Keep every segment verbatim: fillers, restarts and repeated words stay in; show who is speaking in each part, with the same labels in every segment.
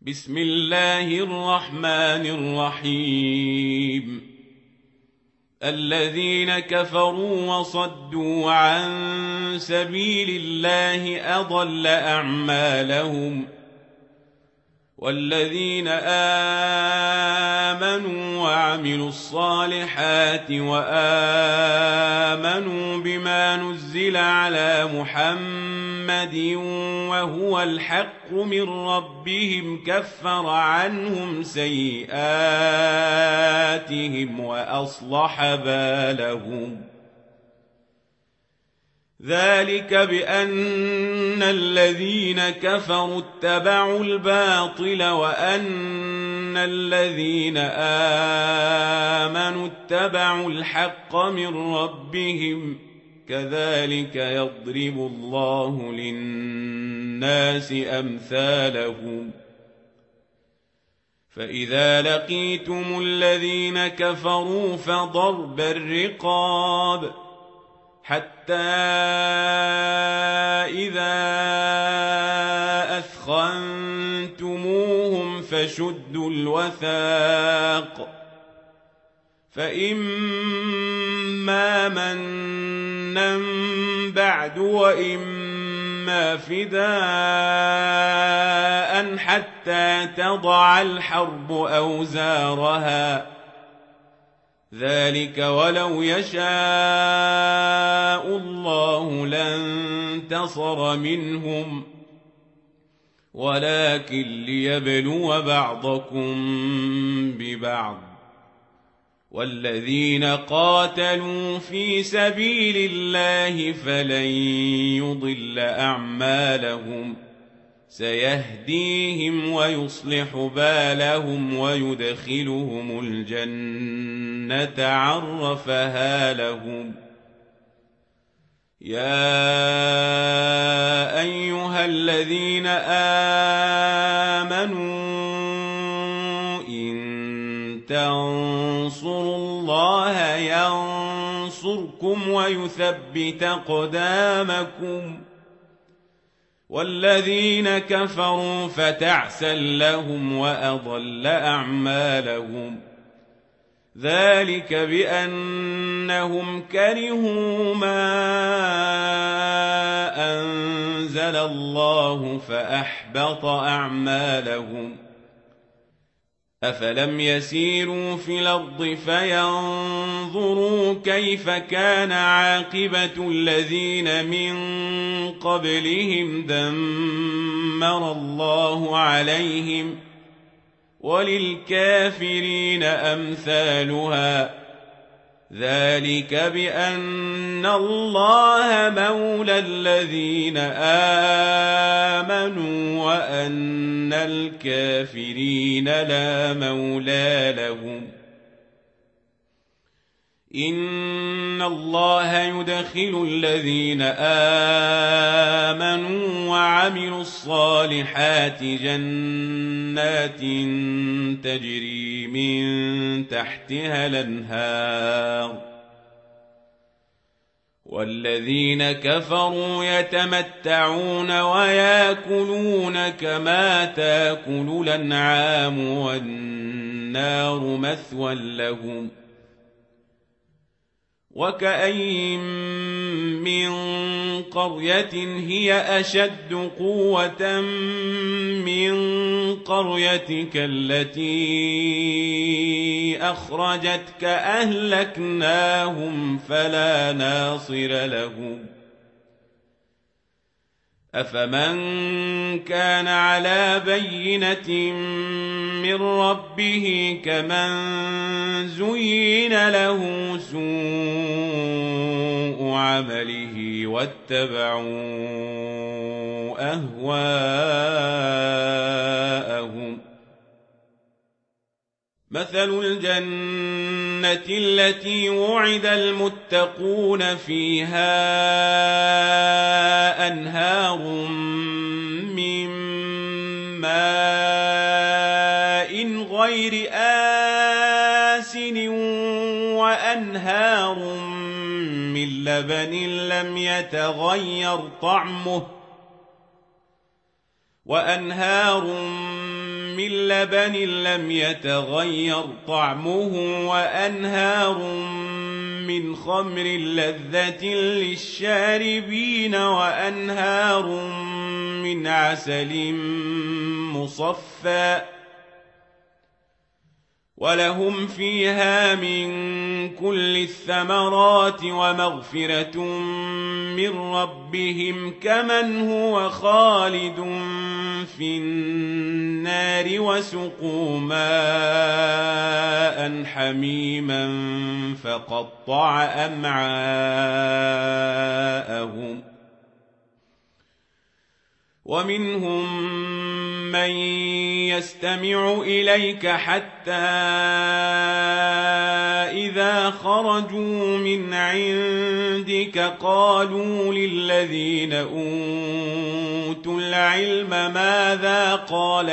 Speaker 1: بسم الله الرحمن الرحيم الذين كفروا وصدوا عن سبيل الله أضل أعمالهم والذين آمنوا وعملوا الصالحات وآمنوا بما نزل على محمد وهو الحق من ربهم كفر عنهم سيئاتهم وأصلح بالهم ذلك بأن الذين كفروا اتبعوا الباطل وأن الذين آمنوا اتبعوا الحق من ربهم كذلك يضرب الله للناس أمثالهم فإذا لقيتم الذين كفروا فضرب الرقاب حتى إذا أثخنتموهم فشدوا الوثاق فإما منا بعد وإما فداء حتى تضع الحرب أوزارها ذلك ولو يشاء الله لانتصر منهم ولكن ليبلو بعضكم ببعض والذين قاتلوا في سبيل الله فلن يضل أعمالهم سيهديهم ويصلح بالهم ويدخلهم الجنة عرفها لهم يا أيها الذين آمنوا إن تنصروا الله ينصركم ويثبت أقدامكم والذين كفروا فتعسا لهم وأضل أعمالهم ذلك بأنهم كرهوا ما أنزل الله فأحبط أعمالهم أفلم يسيروا في الأرض فينظروا كيف كان عاقبة الذين من قبلهم دمر الله عليهم وللكافرين أمثالها ذلك بأن الله مولى الذين آمنوا وأن الكافرين لا مولى لهم إن الله يدخل الذين آمنوا وعملوا الصالحات جنات تجري من تحتها الأنهار والذين كفروا يتمتعون ويأكلون كما تأكل الأنعام والنار مثوى لهم وكأين من قرية هي أشد قوة من قريتك التي أخرجتك أهلكناهم فلا ناصر لهم أفمن كان على بينة من ربه كمن زين له سوء عمله واتبعوا أهواءهم مثل الجنة التي وعد المتقون فيها أنهار من ماء غير آسن وأنهار من لبن لم يتغير طعمه وأنهار من لبن لم يتغير طعمه وأنهار من خمر لذة للشاربين وأنهار من عسل مصفى ولهم فيها من كل الثمرات ومغفرة من ربهم كمن هو خالد في النار وسقوا ماء حميما فقطع أمعاءهم ومنهم من يستمع إليك حتى إذا خرجوا من عندك قالوا للذين أوتوا العلم ماذا قال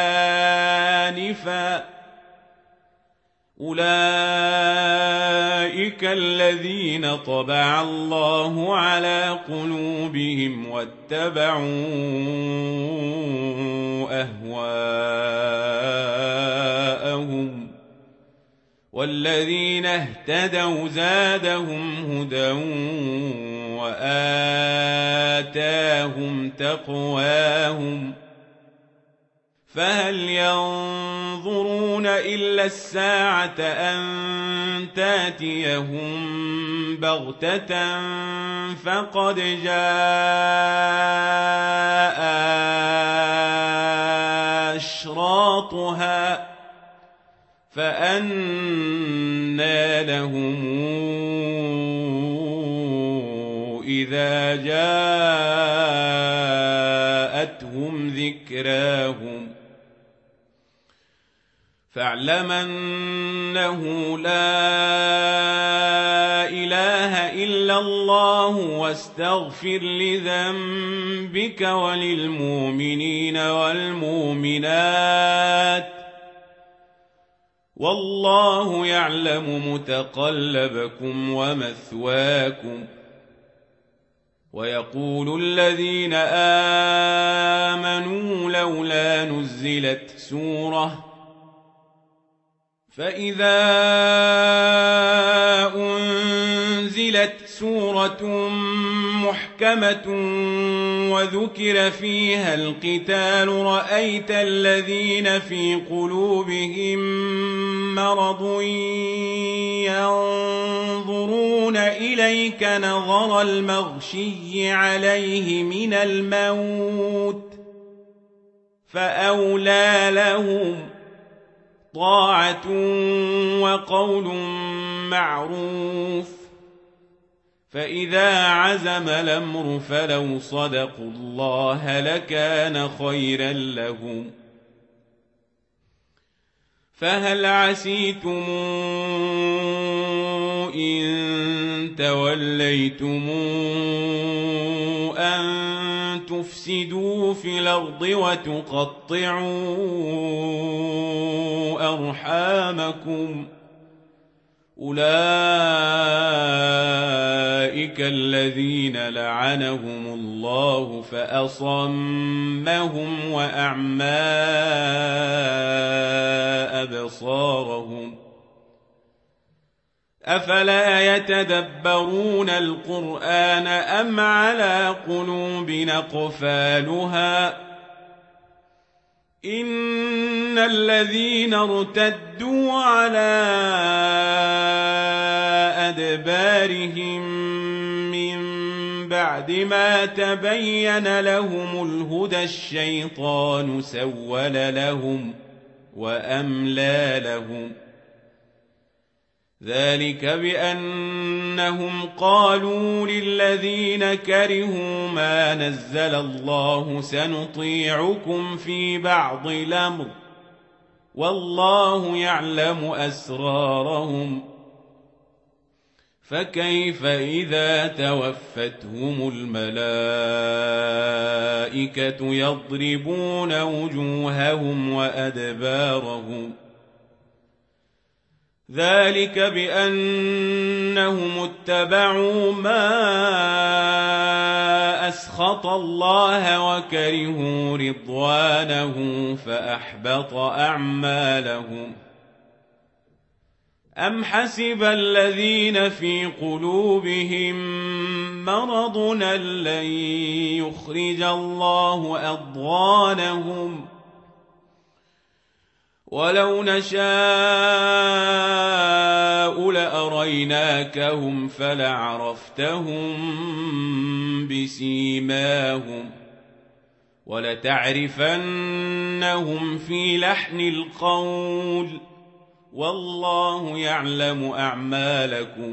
Speaker 1: آنفا أولئك الذين طبع الله على قلوبهم واتبعوا أهواءهم والذين اهتدوا زادهم هدى وآتاهم تقواهم فهل ينظرون إلا الساعة أن تاتيهم بغتة فقد جاء أشراطها فأنى لهم إذا جاءتهم ذكراهم فاعلم أنه لا إله إلا الله واستغفر لذنبك وللمؤمنين والمؤمنات والله يعلم متقلبكم ومثواكم ويقول الذين آمنوا لولا نزلت سورة فإذا أنزلت سورة محكمة وذكر فيها القتال رأيت الذين في قلوبهم مرض ينظرون إليك نظر المغشي عليه من الموت فأولى لهم طاعة وقول معروف فإذا عزم الأمر فلو صدقوا الله لكان خيرا لهم فهل عسيتم إن توليتم أن تفسدوا في الأرض وتقطعوا أرحامكم أولئك الذين لعنهم الله فأصمهم وأعمى أبصارهم أفلا يتدبرون القرآن أم على قلوب أقفالها إن الذين ارتدوا على أدبارهم من بعد ما تبين لهم الهدى الشيطان سول لهم وأملى لهم ذلك بأنهم قالوا للذين كرهوا ما نزل الله سنطيعكم في بعض الأمر والله يعلم أسرارهم فكيف إذا توفتهم الملائكة يضربون وجوههم وأدبارهم ذلك بأنهم اتبعوا ما أسخط الله وكرهوا رضوانه فأحبط أعمالهم. أم حسب الذين في قلوبهم مرض أن لن يخرج الله أضغانهم ولو نشاء لأريناكهم فلعرفتهم بسيماهم ولتعرفنهم في لحن القول والله يعلم أعمالكم.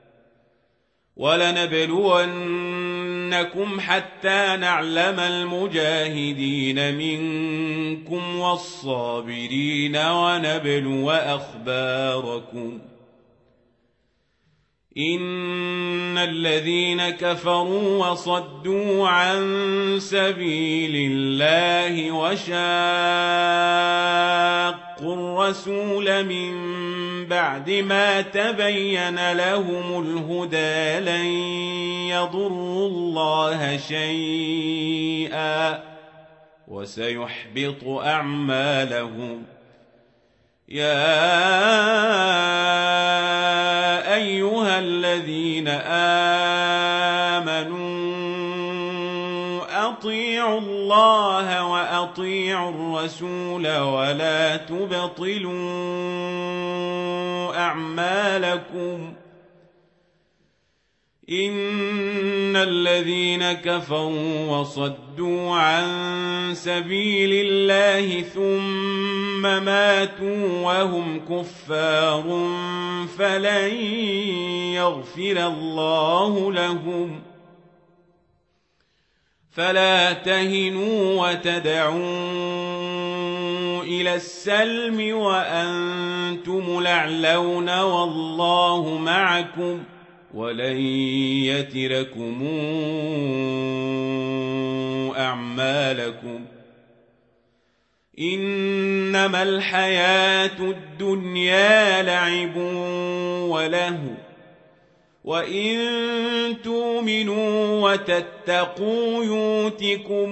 Speaker 1: ولنبلونكم حتى نعلم المجاهدين منكم والصابرين ونبلو أخباركم. إن الذين كفروا وصدوا عن سبيل الله وشاقوا الرسول من بعد ما تبين لهم الهدى لن يضروا الله شيئا وسيحبط أعمالهم. يا أيها الذين آمنوا أطيعوا الله وأطيعوا الرسول ولا تبطلوا أعمالكم. إن الذين كفروا وصدوا عن سبيل الله ثم ماتوا وهم كفار فلن يغفر الله لهم. فلا تهنوا وتدعوا إلى السلم وأنتم الأعلون والله معكم ولن يتركم أعمالكم. إنما الحياة الدنيا لعب ولهو وإن تؤمنوا وتتقوا يؤتكم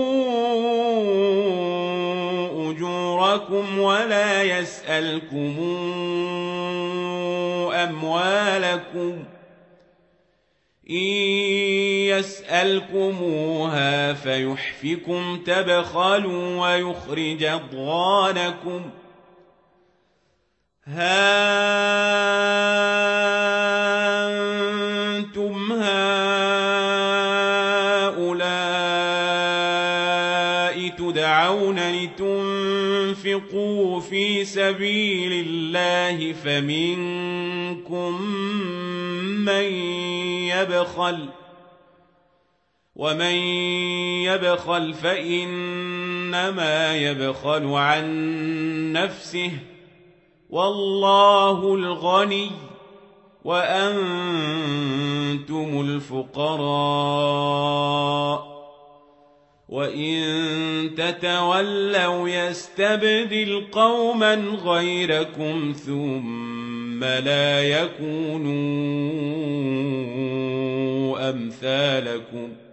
Speaker 1: أجوركم ولا يسألكم أموالكم. إن يسألكموها فيحفكم تبخلوا ويخرج أضغانكم. ها أنتم هؤلاء تدعون لتنفقوا في سبيل الله فمنكم من يبخل ومن يبخل فإنما يبخل عن نفسه والله الغني وأنتم الفقراء. وإن تتولوا يستبدل قوما غيركم ثم لا يكونوا أمثالكم.